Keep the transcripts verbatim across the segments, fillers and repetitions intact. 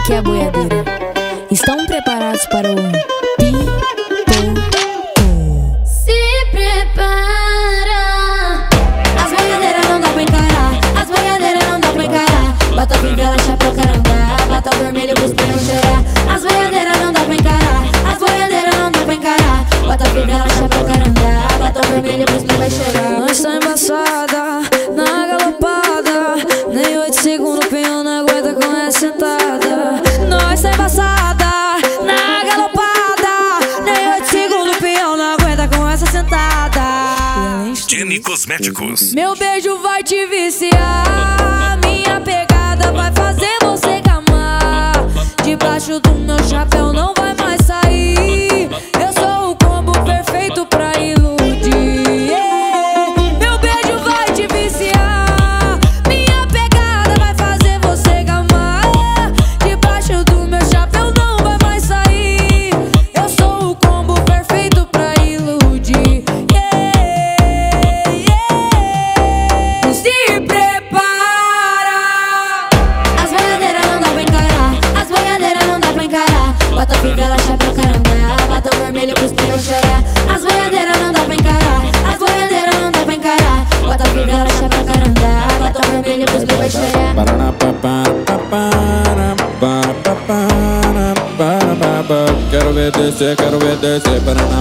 aqui é a boiadeira. Estão preparados para o pipoco? Se prepara. As boiadeiras não dá pra encarar. As boiadeiras não dá pra encarar. Bota a fivela, chapéu, carandá. Bota o vermelho pros peão cheirar. As boiadeiras não dá pra encarar. As boiadeiras não dá pra encarar. Bota a fivela, chapéu, carandá. Bota o vermelho pros peão vai cheirar. Nós tá embaçada, na galopada. Nem oito segundos o peão não aguenta com essa sentada. Nós tá embaçada, na galopada. Nem oito segundos o peão não aguenta com essa sentada. Jenny Cosméticos. Meu beijo vai te viciar. Minha pegada vai fazer você gamar. Debaixo do meu chapéu não vai mais sair. Eu sou o combo perfeito pra iludir. Yeah. Meu beijo vai te viciar. Minha pegada vai fazer você gamar. Debaixo do meu chapéu não vai mais sair. Eu sou o combo perfeito pra iludir. Yeah. Yeah. Se prepara. As boiadeiras não dá pra encarar. As boiadeiras não dá pra encarar. Bota a fivela, chapéu, carandá. Bota o vermelho pros peão cheirar. As boiadeiras não dá pra encarar. As boiadeiras não dá pra encarar. Bota a fivela, chapéu, carandá. Bota o vermelho pros peão vai cheirar. Quero ver descer, quero ver descer.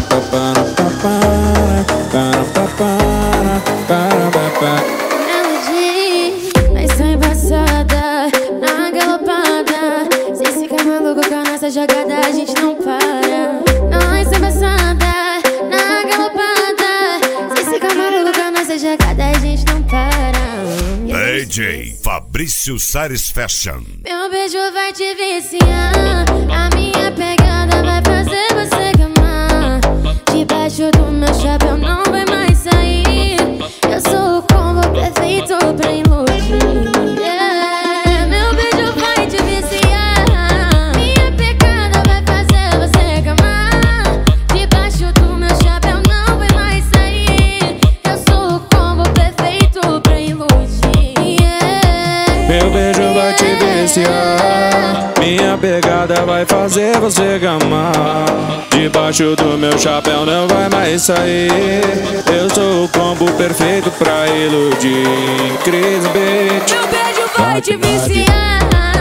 Melody, mas tá embaçada, na galopada. Cê fica maluco com a nossa jogada, a gente não para. Nós tá embaçada, na galopada. Cê fica maluco com a nossa jogada, a gente não para. D J Fabrício Sares Fashion. Meu beijo vai te viciar. A minha pegada vai fazer você gamar. Debaixo do meu chapéu não vai mais sair. Eu sou o combo perfeito pra iludir. Yeah. Meu beijo vai te viciar. Minha pegada vai fazer você gamar. Debaixo do meu chapéu não vai mais sair. Eu sou o combo perfeito pra iludir. Yeah. Meu beijo vai te viciar. Minha pegada vai fazer você gamar. Debaixo do meu chapéu não vai mais sair. Eu sou o combo perfeito pra iludir. Cris Beat. Meu beijo vai te viciar.